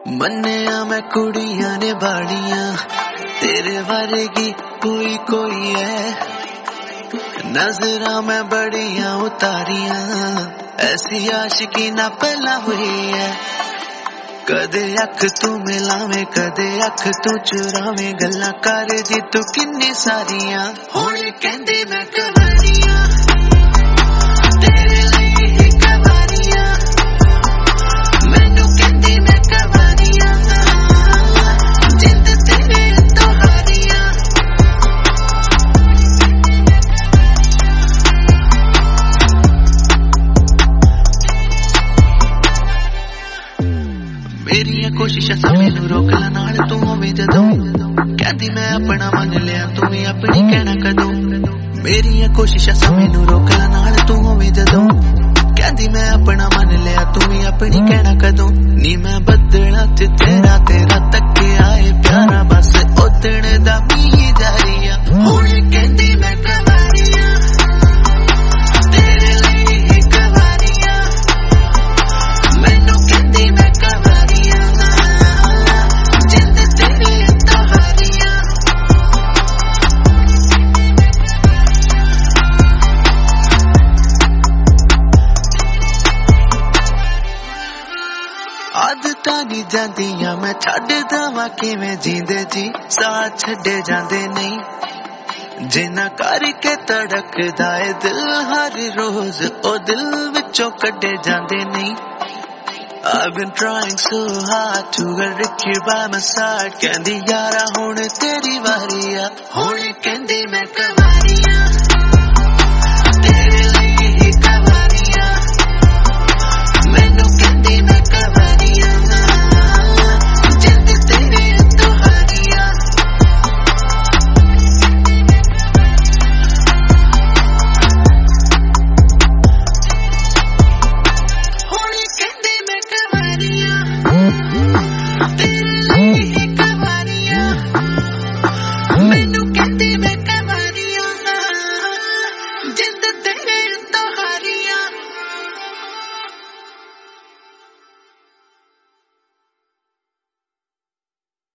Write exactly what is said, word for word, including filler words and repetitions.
मन्निया मैं कुड़ियां ने बाड़ियां तेरे वर्गी कोई कोई है। नजरा मैं बड़ियां उतारियां ऐसी आशिकी ना पहला हुई है। कदे अख तू मिलावे कदे अख तू चुरावे गल्लां कर जी तू किन्नी सारियां हुण कहंदी मैं कवारियां तेरे लिए ही कवारियां मैनू कहंदी मैं कवारियां जिंद तेरे तो हारियां। मेरियां कोशिशां सा मैनू रोकला नाल तू होवे जदों कहंदी मैं अपना मन लिया तू भी अपनी कहना कदों। मेरियां कोशिशां सा मैनू रोकला नाल तू होवे जदों कहंदी मैं अपना मन लिया तू भी अपनी कहना कदों। नी मैं बदला च तेरा तेरा तके आए प्यारा बस उदण दा मी जारिया हुण कहंदी मैं कवारियां तेरे लिए ही कवारियां मैनू कहंदी मैं कवारियां जिंद तेरी तो हारियां। आदतां नी जांदियां मैं छड्ड दवां किवें जींदे जी साथ छड्डे जांदे नहीं जिन्ना करके तड़कदा ए दिल हर रोज ओ दिल विचों कड्डे जांदे नहीं। I've been trying so hard to get Ricky by my side कहंदी यारा हुण तेरी वारी आ हुण कहंदी मैं कवारी